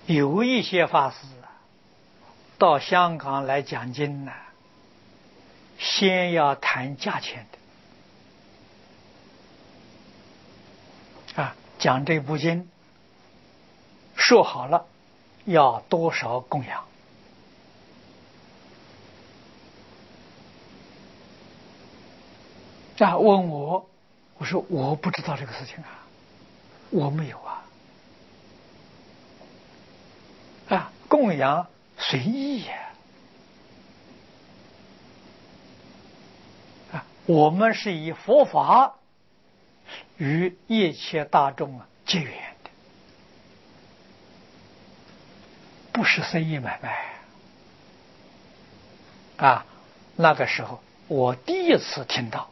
有一些法师到香港来讲经呢，先要谈价钱的讲这部经说好了要多少供养问我说我不知道这个事情我没有供养随意我们是以佛法与一切大众结缘的，不是生意买卖那个时候我第一次听到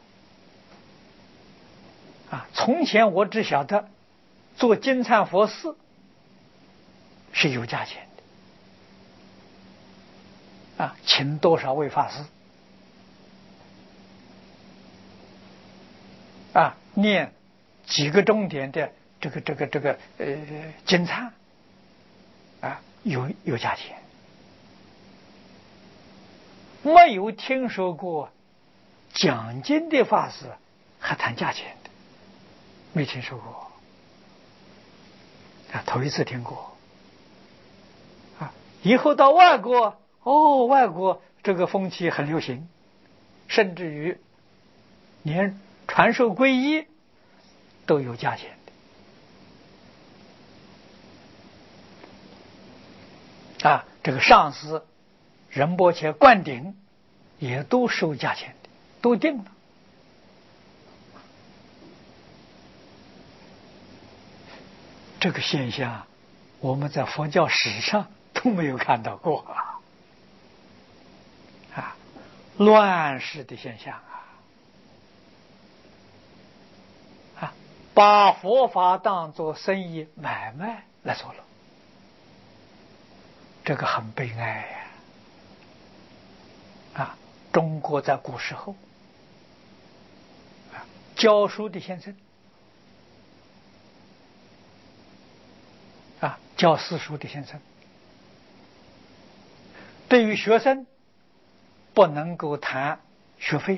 从前我只晓得做金忏佛事是有价钱的请多少位法师念几个钟点的这个金忏有价钱，没有听说过讲经的法师还谈价钱的，没听说过头一次听过以后到外国外国这个风气很流行，甚至于连传授皈依都有价钱的这个上师仁波切灌顶也都收价钱的，都定了。这个现象我们在佛教史上都没有看到过乱世的现象把佛法当作生意买卖来做了，这个很悲哀中国在古时候教书的先生教私塾的先生对于学生不能够谈学费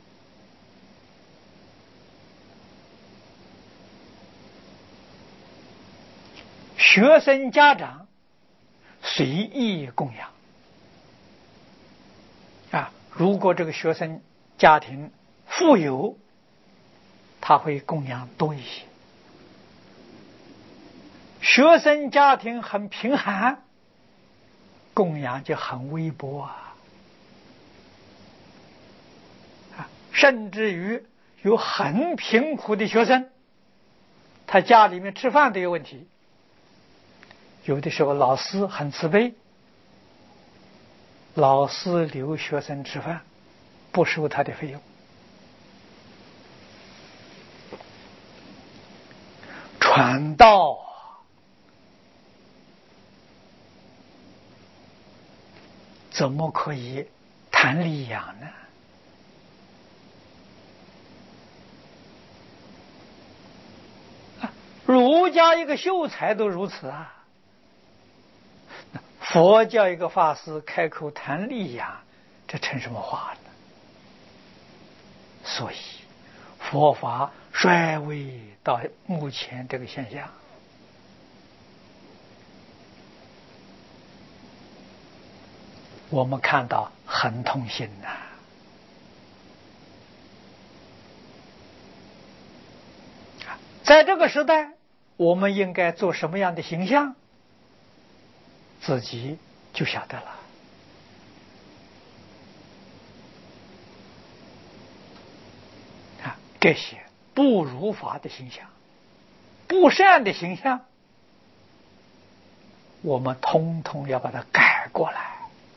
学生家长随意供养如果这个学生家庭富有，他会供养多一些；学生家庭很贫寒，供养就很微薄甚至于有很贫苦的学生，他家里面吃饭都有问题，有的时候老师很慈悲，老师留学生吃饭，不收他的费用。传道怎么可以谈利养呢？儒家一个秀才都如此佛教一个法师开口谈利养，这成什么话呢？所以佛法衰微到目前这个现象，我们看到很痛心在这个时代我们应该做什么样的形象，自己就晓得了这些不如法的形象，不善的形象，我们通通要把它改过来。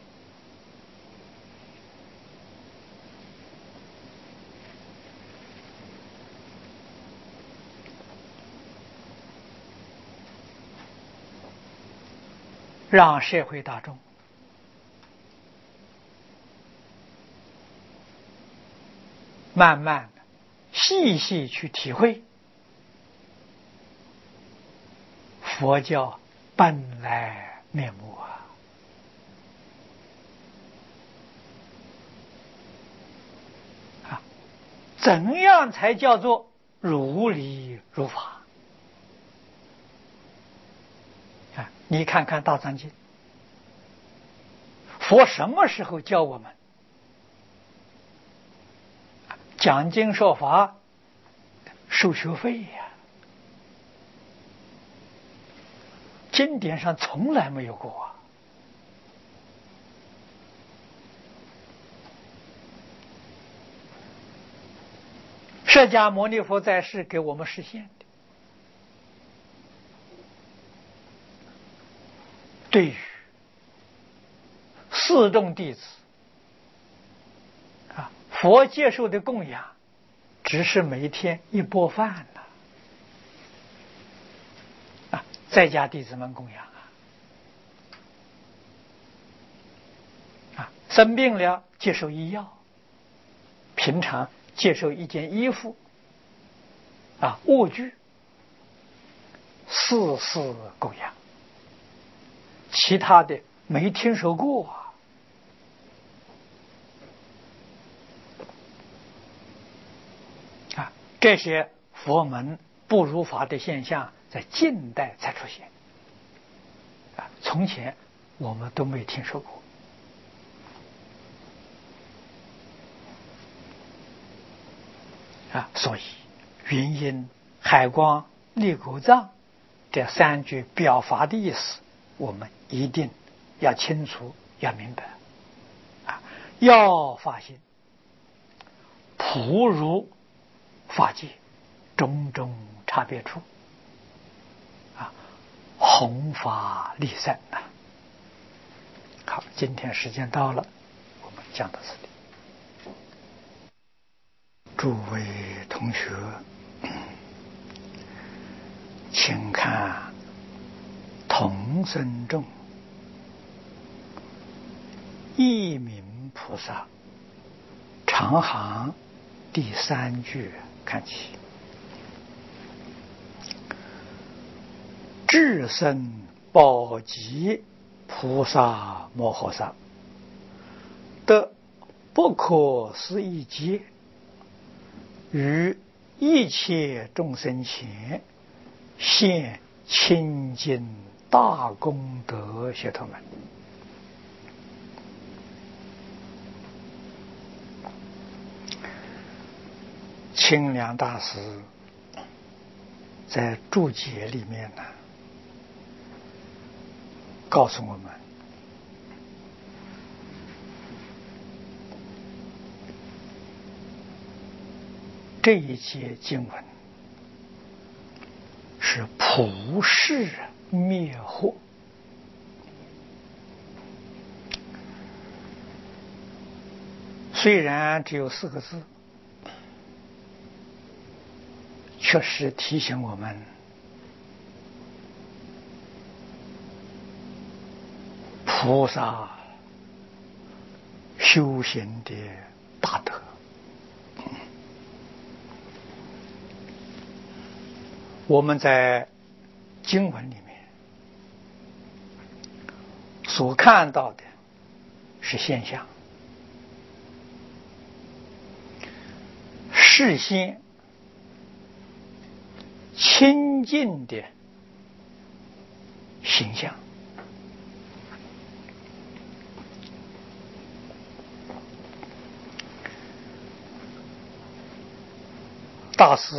让社会大众慢慢的细细去体会佛教本来面目啊！怎样才叫做如理如法？啊，你看看《大藏经》，佛什么时候教我们讲经说法收学费呀？经典上从来没有过啊！释迦牟尼佛在世给我们实现的，对于四众弟子啊，佛接受的供养，只是每天一钵饭呐，啊，在家弟子们供养啊，生病了接受医药，平常接受一件衣服啊，卧具，事供养，其他的没听说过啊！这些佛门不如法的现象，在近代才出现啊，从前我们都没听说过啊。所以云音、海光、利果藏这三句表法的意思，我们一定要清楚，要明白啊！要发现普如法界种种差别处啊，弘法利生呐。好，今天时间到了，我们讲到这里。诸位同学，请看同生咒一名菩萨长行第3句看起，至圣宝积菩萨摩诃萨得不可思议劫，于一切众生前现清净大功德学头门。清凉大师在注解里面呢，告诉我们，这一节经文是普世灭惑，虽然只有4个字，确实提醒我们菩萨修行的大德。我们在经文里面所看到的是现象，视线清净的形象。大师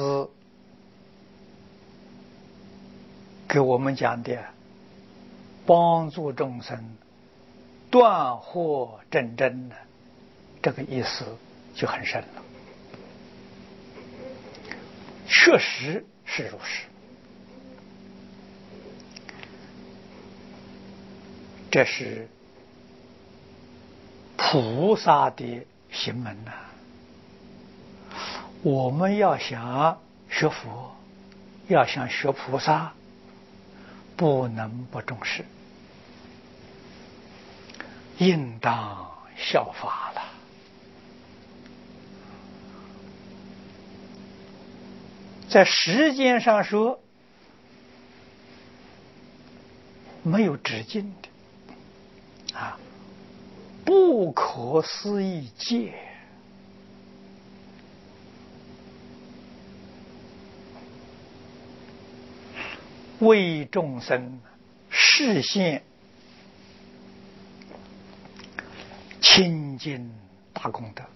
给我们讲的帮助众生断惑正真的这个意思就很深了，确实是如是。这是菩萨的行门呐。我们要想学佛，要想学菩萨，不能不重视，应当效法了。在时间上说， 没有止境的啊，不可思议界，为众生实现清净大功德。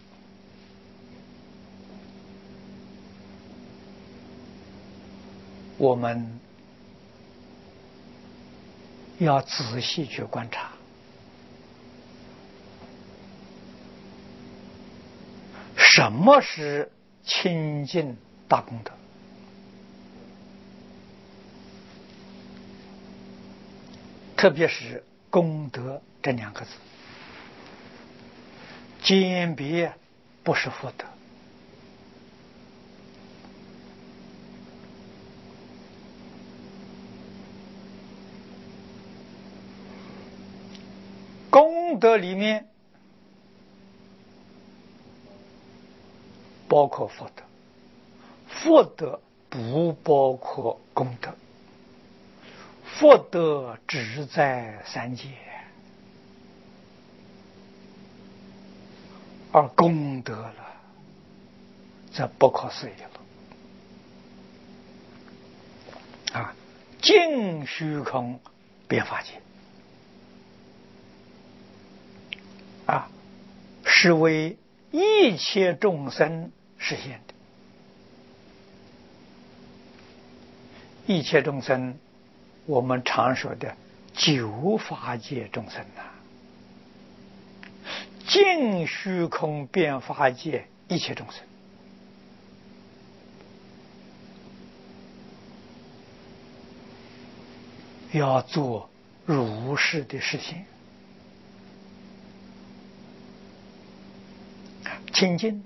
我们要仔细去观察，什么是清净大功德？特别是功德这两个字，鉴别不是福德。功德里面包括福德，福德不包括功德，福德只在三界，而功德了，这不可思议了啊！尽虚空遍法界啊，是为一切众生实现的。一切众生，我们常说的九法界众生呐，尽虚空遍法界一切众生，要做如是的事情。清净，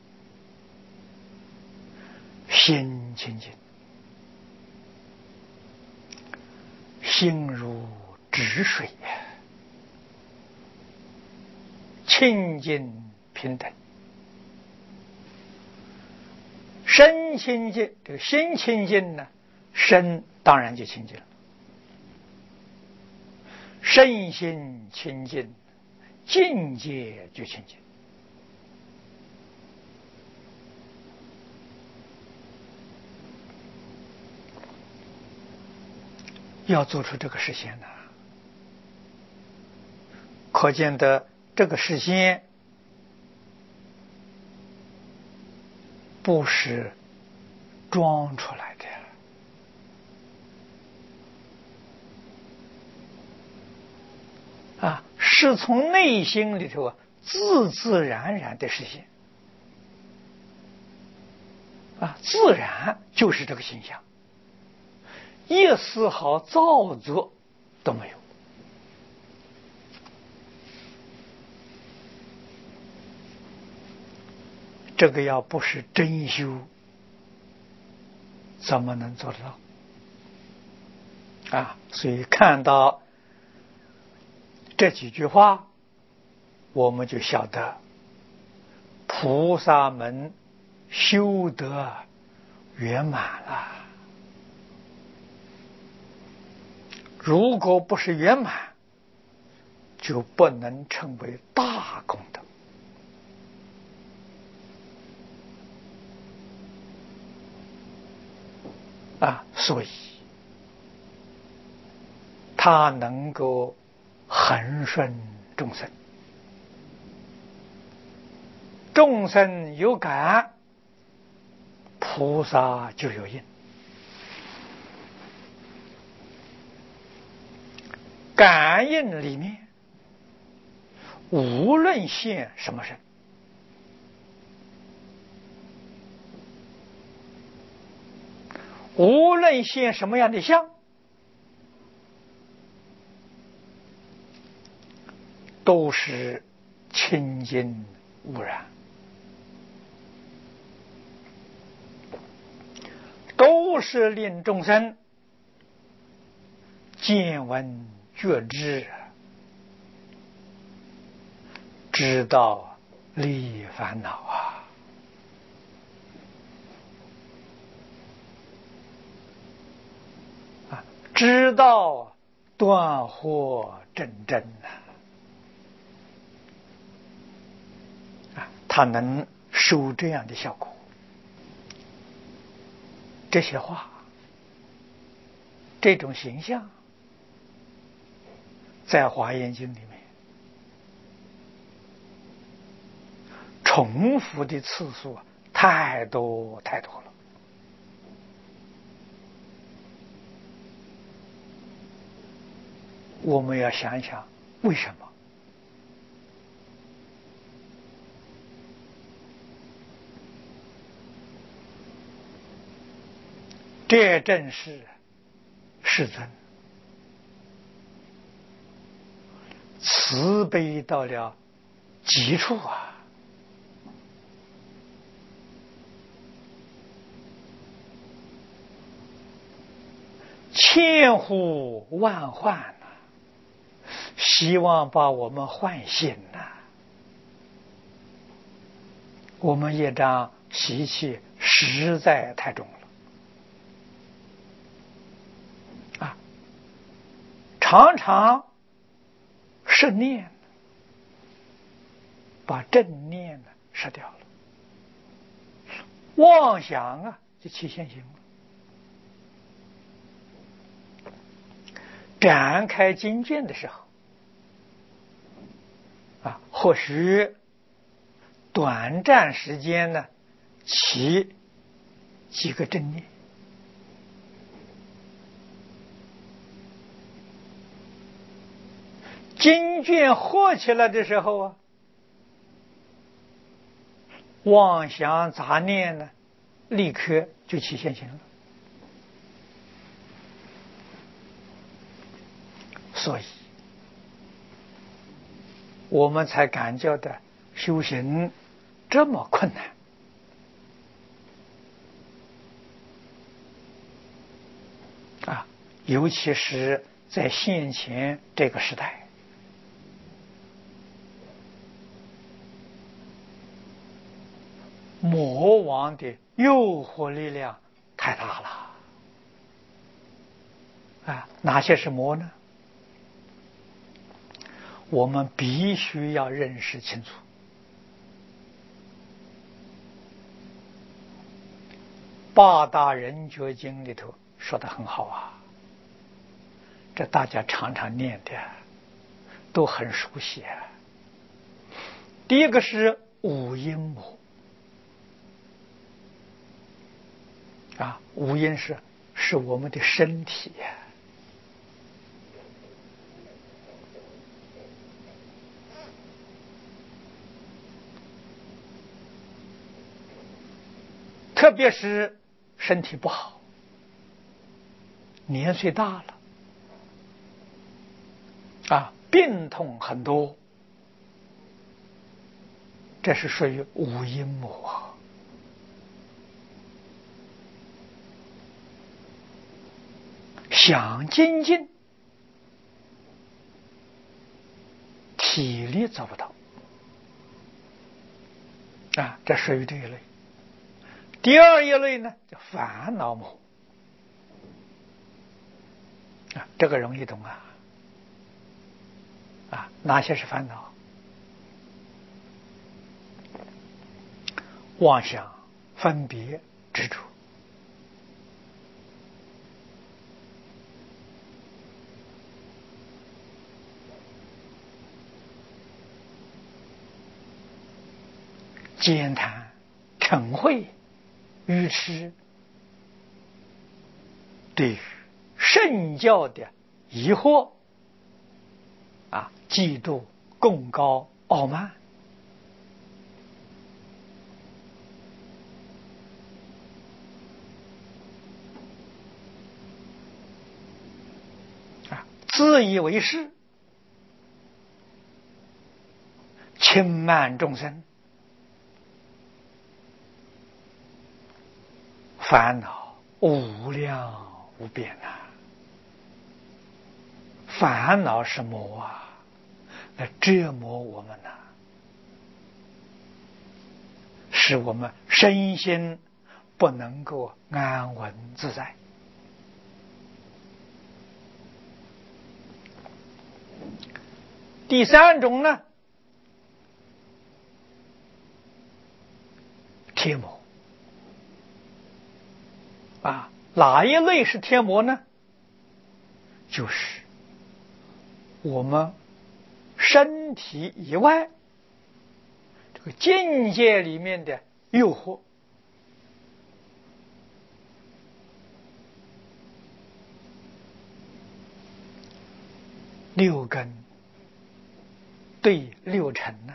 心清净，心如止水，清净平等。身清净，这个心清净呢，身当然就清净了。身心清净，境界就清净。要做出这个实现呢，可见的这个实现不是装出来的啊，是从内心里头自自然然的实现啊，自然就是这个形象，一丝毫造作都没有。这个要不是真修，怎么能做得到啊？所以看到这几句话，我们就晓得菩萨们修得圆满了。如果不是圆满，就不能称为大功德啊。所以他能够恒顺众生，众生有感，菩萨就有应。感应里面无论现什么身，无论现什么样的相，都是清净无染，都是令众生见闻觉知，知道离烦恼啊，知道断惑真真它能收这样的效果。这些话，这种形象，在《华严经》里面重复的次数太多太多了。我们要想一想，为什么？这正是世尊慈悲到了极处啊！千呼万唤呐，希望把我们唤醒呐。我们业障习气实在太重了啊！常常摄念，把正念呢摄掉了，妄想啊就起现行了。展开经卷的时候啊，或许短暂时间呢起几个正念，经卷合起来的时候啊，妄想杂念呢立刻就起现行了。所以我们才感觉的修行这么困难啊！尤其是在现前这个时代，魔王的诱惑力量太大了啊！哪些是魔呢？我们必须要认识清楚。八大人觉经里头说得很好啊，这大家常常念的，都很熟悉啊。第一个是五阴魔啊，五阴是我们的身体呀。特别是身体不好，年岁大了啊，病痛很多，这是属于五阴魔。想精进，体力做不到啊，这属于这一类。第二一类呢，叫烦恼魔啊，这个容易懂啊。啊，哪些是烦恼？妄想、分别、执着。奸贪、嗔恚、愚痴，对于圣教的疑惑啊，嫉妒、贡高、傲慢啊，自以为是，轻慢众生，烦恼无量无边啊！烦恼是魔啊，来折磨我们呐，使我们身心不能够安稳自在第三种呢，贴膜。哪一类是贴膜呢？就是我们身体以外这个境界里面的诱惑。六根对六尘呐，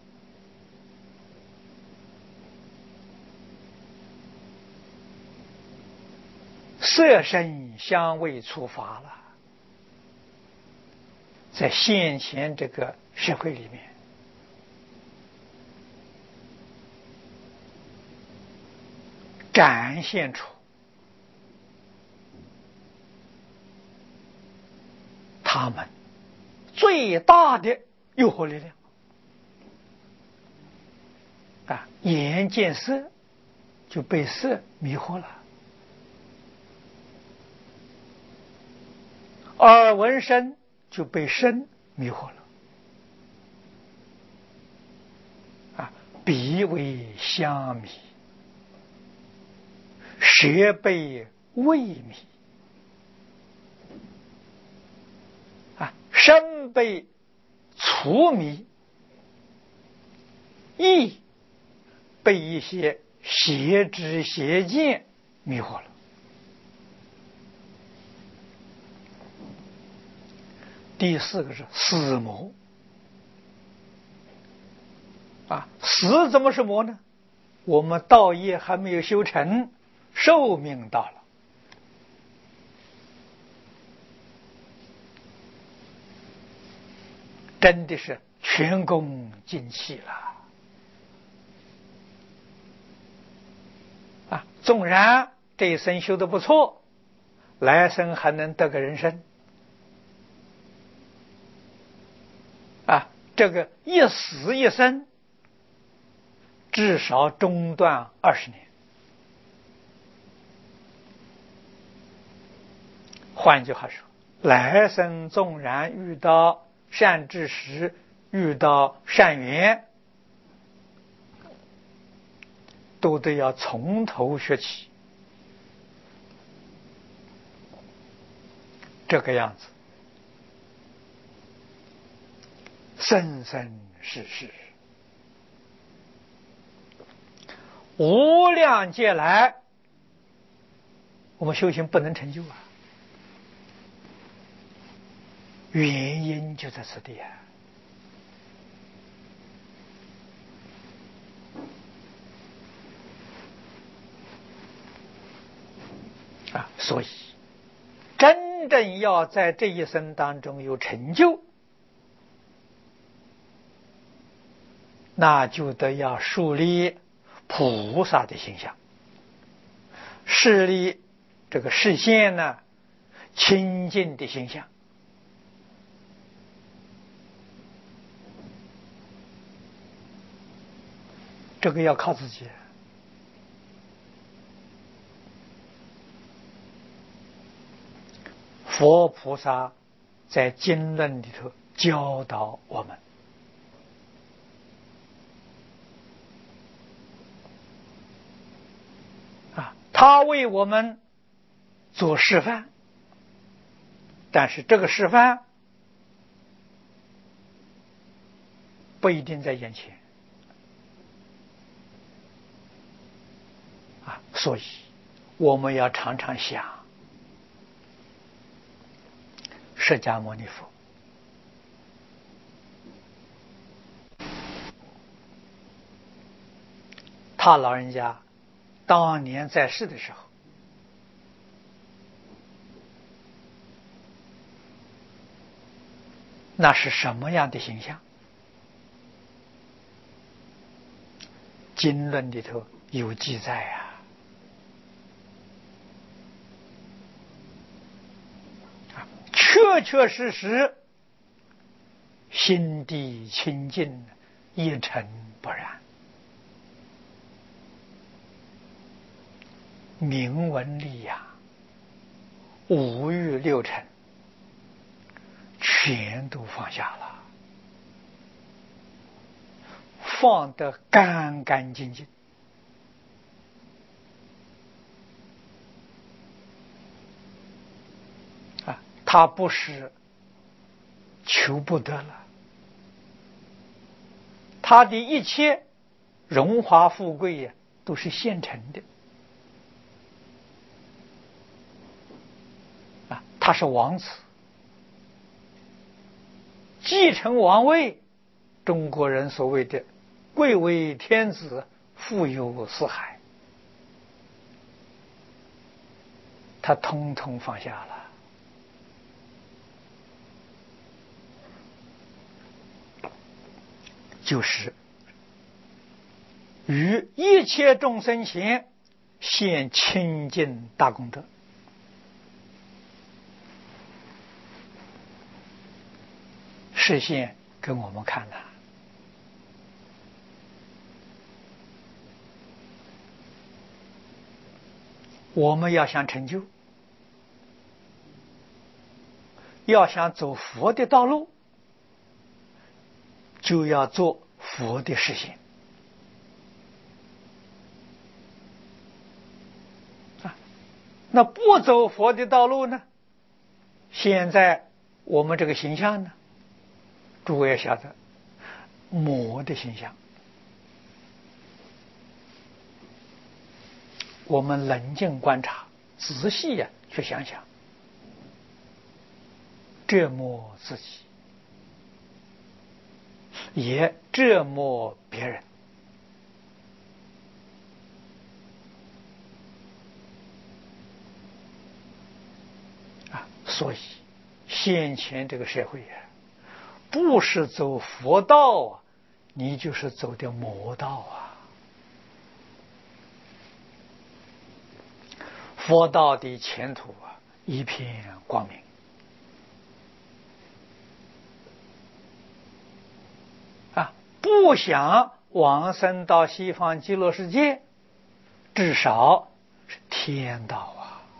色声香味触法了，在现前这个社会里面，展现出他们最大的诱惑力量。眼见色就被色迷惑了，耳闻声就被声迷惑了，鼻为香迷，舌被味迷，身被粗迷，意被一些邪知邪见迷惑了。第四个是死魔。死怎么是魔呢？我们道业还没有修成，寿命到了，真的是前功尽弃了。纵然这一生修得不错，来生还能得个人生，这个一死一生至少中断20年。换句话说，来生纵然遇到善知识，遇到善缘，都得要从头学起。这个样子，生生世世，无量劫来，我们修行不能成就原因就在此地所以真正要在这一生当中有成就，那就得要树立菩萨的形象，树立这个视线呢清净的形象。这个要靠自己。佛菩萨在经论里头教导我们，他为我们做示范，但是这个示范不一定在眼前所以我们要常常想，释迦牟尼佛他老人家当年在世的时候，那是什么样的形象？经论里头有记载确确实实心地清净，一尘不染，明文利养，五欲六尘全都放下了放得干干净净。他不是求不得了，他的一切荣华富贵呀，都是现成的。他是王子，继承王位，中国人所谓的贵为天子，富有四海，他统统放下了。就是于一切众生前现清净大功德，示现给我们看了。我们要想成就，要想走佛的道路，就要做佛的实现。那不走佛的道路呢？现在我们这个形象呢，诸位要晓得，魔的形象。我们冷静观察，仔细去想想，折磨自己，也折磨别人。所以先前这个社会不是走佛道你就是走的魔道佛道的前途一片光明。不想往生到西方极乐世界，至少是天道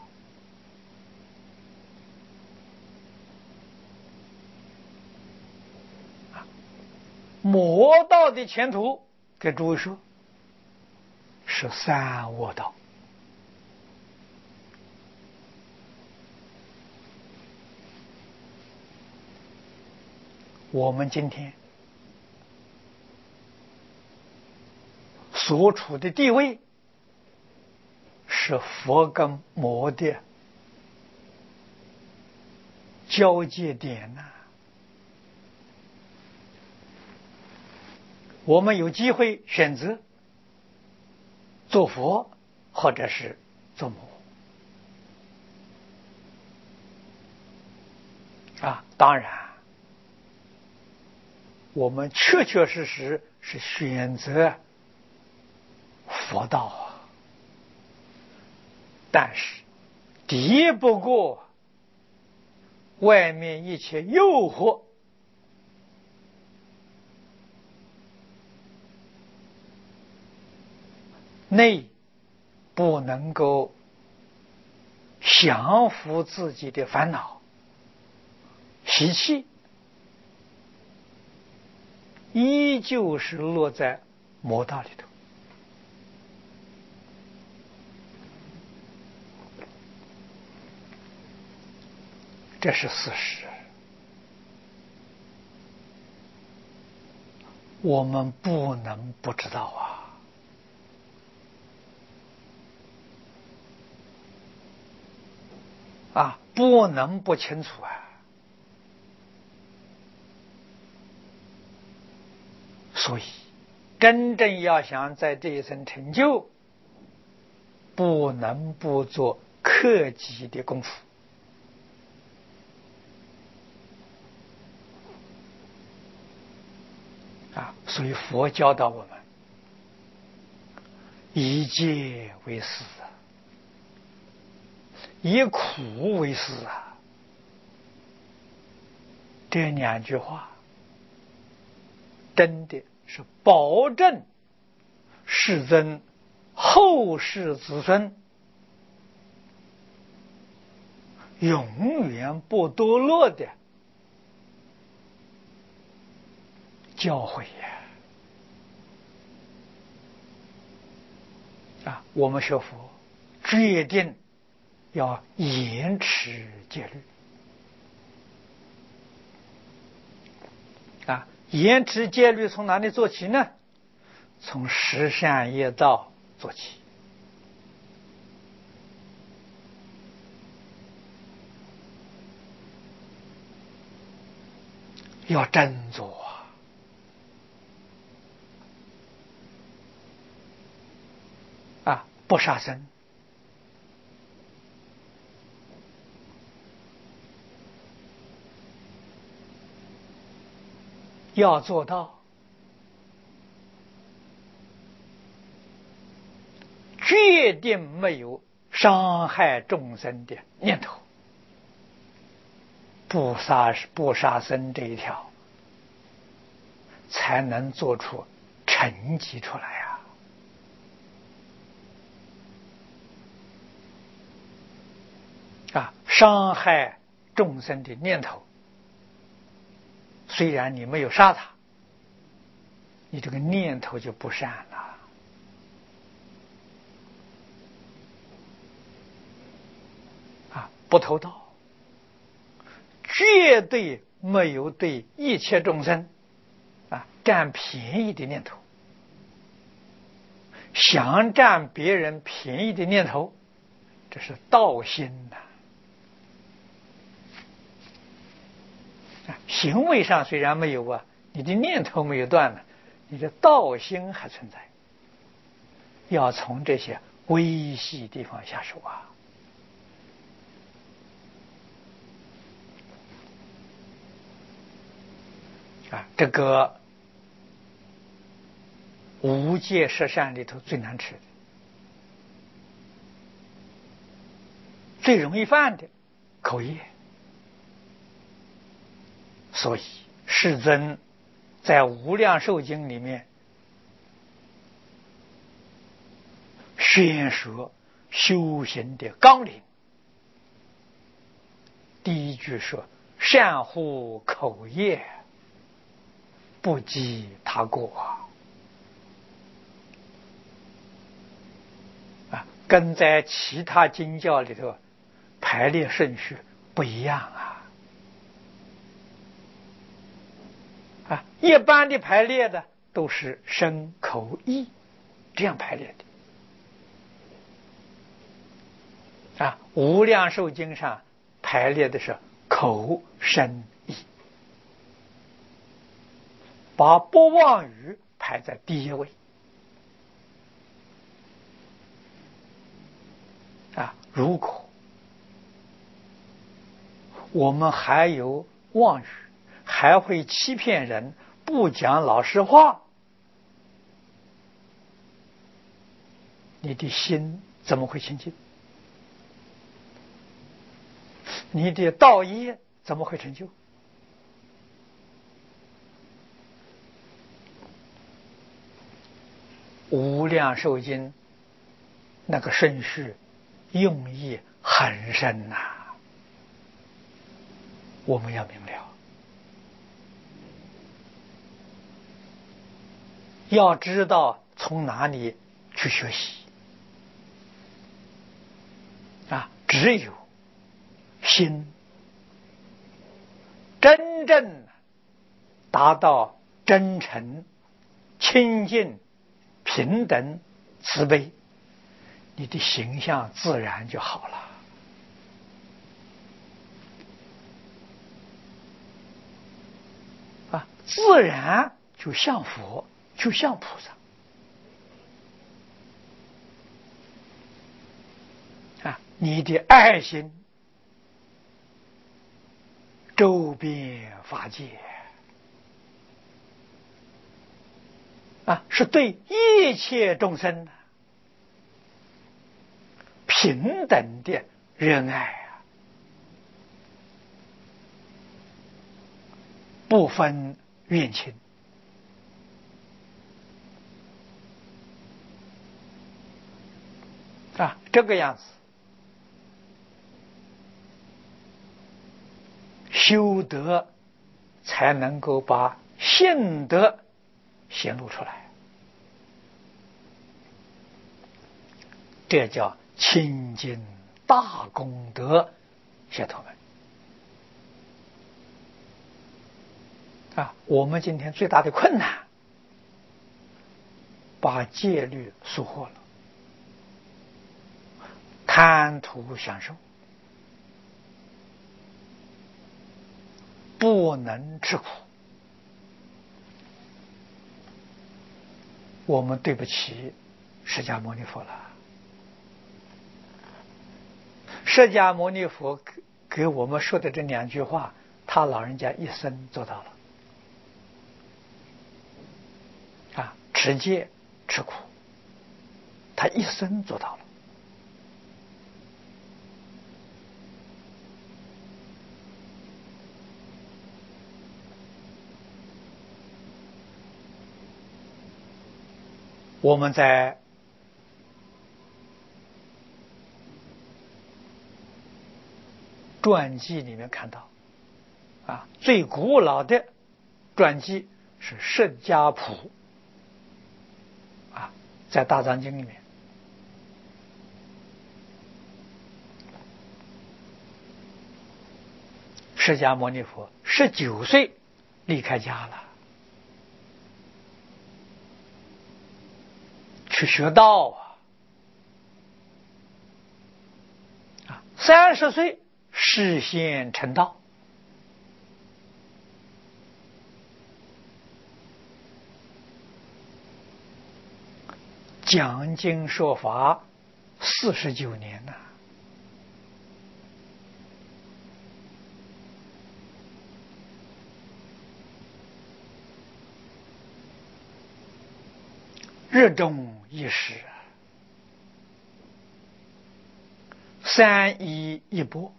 魔道的前途，给诸位说，是三恶道。我们今天所处的地位，是佛跟魔的交界点我们有机会选择做佛，或者是做魔当然我们确确实实是选择佛道但是敌不过外面一切诱惑，内不能够降服自己的烦恼习气，依旧是落在魔道里头。这是事实，我们不能不知道不能不清楚所以真正要想在这一生成就，不能不做克己的功夫所以佛教导我们以戒为师以苦为师这两句话真的是保证世尊后世子孙永远不堕落的教诲我们学佛决定要严持戒律严持戒律从哪里做起呢？从十善业道做起。要斟酌不杀生，要做到决定没有伤害众生的念头。不杀生这一条才能做出成绩出来伤害众生的念头，虽然你没有杀他，你这个念头就不善了不偷盗，绝对没有对一切众生占便宜的念头，想占别人便宜的念头，这是盗心行为上虽然没有你的念头没有断了，你的盗心还存在。要从这些微细地方下手这个无戒十善里头最难吃的，最容易犯的口业。所以世尊在无量寿经里面宣说修行的纲领。第一句说：善护口业，不积他过跟在其他经教里头排列顺序不一样一般的排列的都是身口意这样排列的无量寿经上排列的是口身意，把不妄语排在第一位如果我们还有妄语，还会欺骗人，不讲老实话，你的心怎么会清净？你的道业怎么会成就？无量寿经那个顺序用意很深我们要明了，要知道从哪里去学习只有心真正达到真诚、清净、平等、慈悲，你的形象自然就好了自然就像佛，就像菩萨你的爱心周遍法界是对一切众生平等的仁爱不分怨亲这个样子修德才能够把性德显露出来这叫清净大功德解脱门我们今天最大的困难，把戒律疏忽了，贪图享受，不能吃苦，我们对不起释迦牟尼佛了。释迦牟尼佛给我们说的这2句话，他老人家一生做到了持戒吃苦，他一生做到了。我们在传记里面看到最古老的传记是释迦谱在大藏经里面，释迦牟尼佛19岁离开家了，去学道30岁示现成道，讲经说法49年了。日中一时，3衣一钵，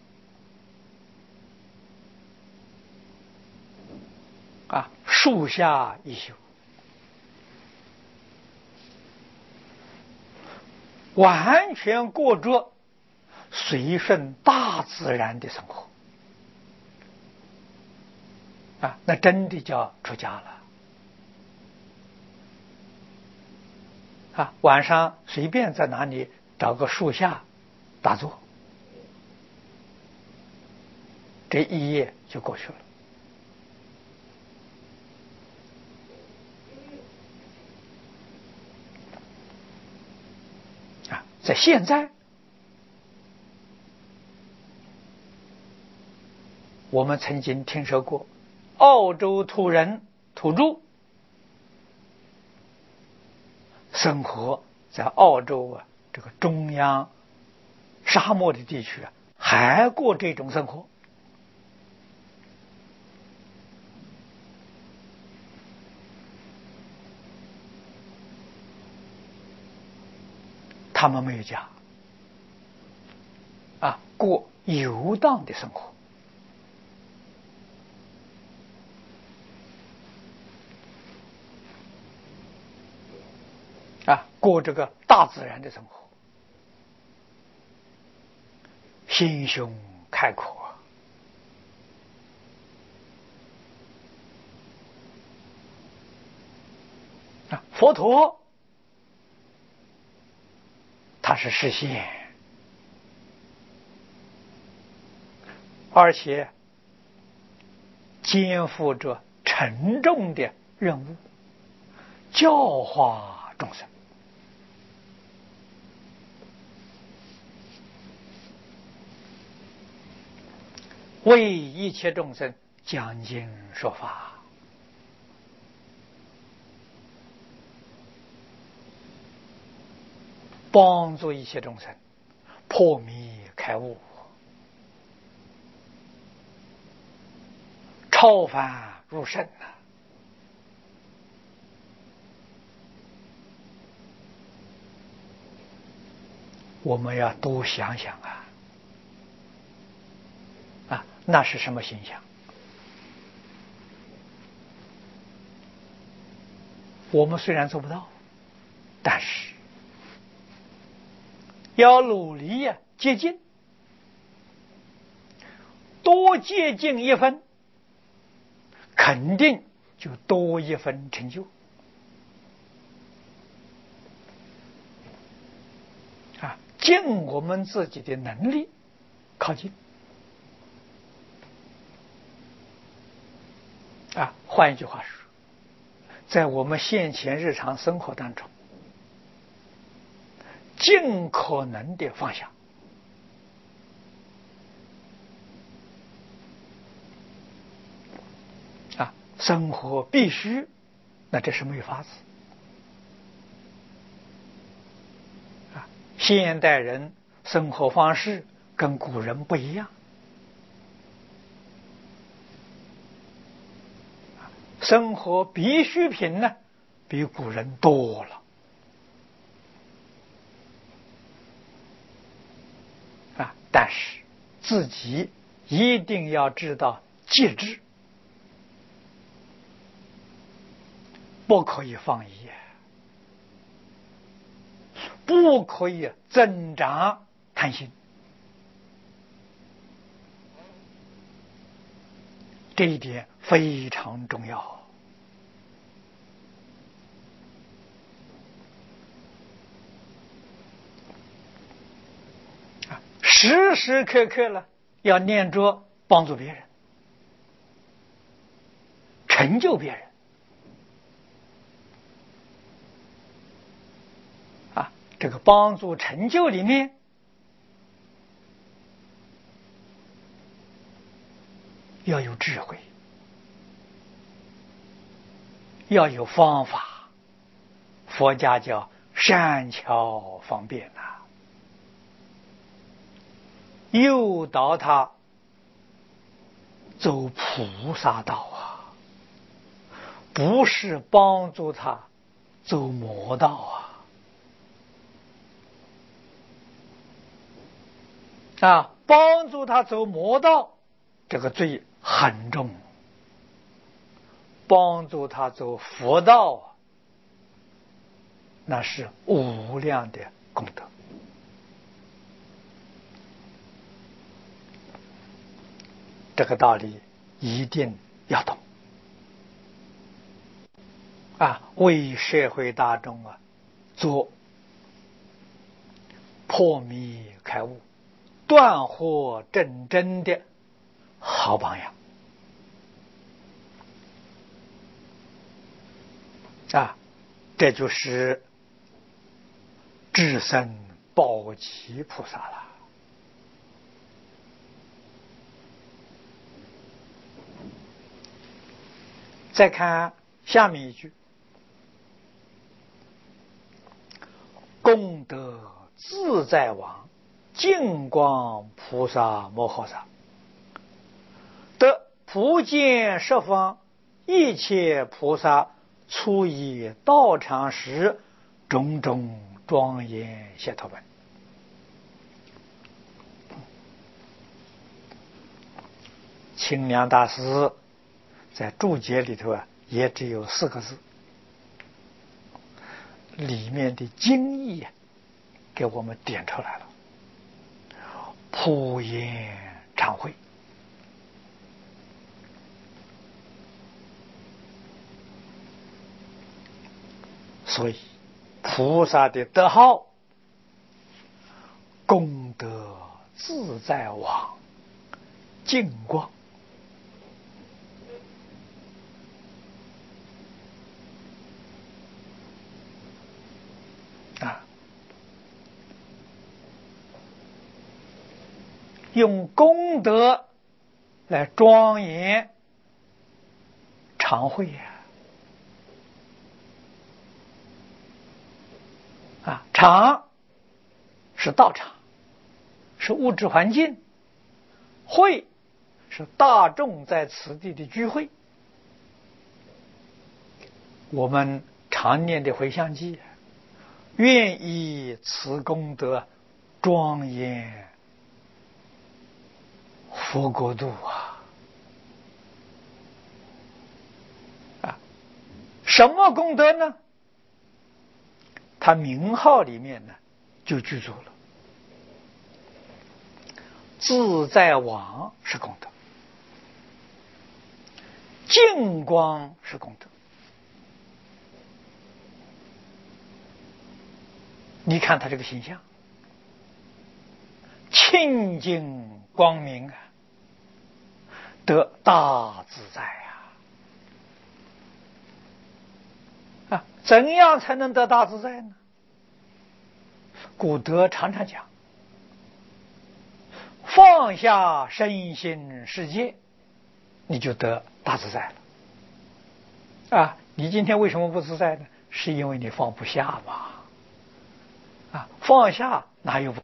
树下一宿，完全过着随顺大自然的生活那真的叫出家了晚上随便在哪里找个树下打坐，这一夜就过去了在现在我们曾经听说过澳洲土著生活在澳洲这个中央沙漠的地区还过这种生活。他们没有家过游荡的生活过这个大自然的生活，心胸开阔佛陀他是实现，而且肩负着沉重的任务，教化众生。为一切众生讲经说法，帮助一切众生破迷开悟，超凡入圣我们要多想想那是什么形象？我们虽然做不到，但是要努力接近，多接近一分，肯定就多一分成就尽我们自己的能力靠近。换一句话说，在我们现前日常生活当中，尽可能的放下。生活必须，那这是没有法子。现代人生活方式跟古人不一样，生活必需品呢比古人多了。但是自己一定要知道节制，不可以放逸，不可以增长贪心。这一点非常重要。时时刻刻了要念着帮助别人，成就别人。这个帮助成就里面，要有智慧，要有方法。佛家叫善巧方便诱导他走菩萨道不是帮助他走魔道帮助他走魔道，这个罪很重；帮助他走佛道，那是无量的功德。这个道理一定要懂为社会大众做破迷开悟、断惑正真的好榜样这就是至圣宝积菩萨了。再看下面一句，功德自在王净光菩萨摩诃萨，得普见十方一切菩萨出以道场时种种庄严解脱本。清凉大师在注解里头也只有4个字，里面的精义给我们点出来了：普贤常慧。所以菩萨的德号功德自在王净光用功德来庄严常慧常是道场，是物质环境；会是大众在此地的聚会。我们常念的回向偈，愿以此功德庄严佛国度什么功德呢？他名号里面呢就具足了。自在王是功德，净光是功德。你看他这个形象， 清净光明啊，得大自在啊！怎样才能得大自在呢？古德常常讲，放下身心世界，你就得大自在了啊！你今天为什么不自在呢？是因为你放不下嘛。啊，放下哪有不